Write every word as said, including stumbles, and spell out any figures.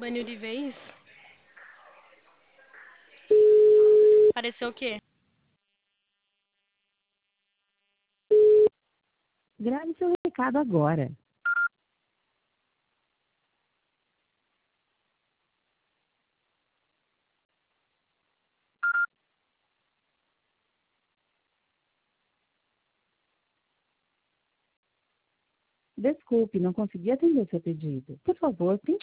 Baniu de vez? Pareceu o quê? Grave seu recado agora. Desculpe, não consegui atender seu pedido. Por favor, tente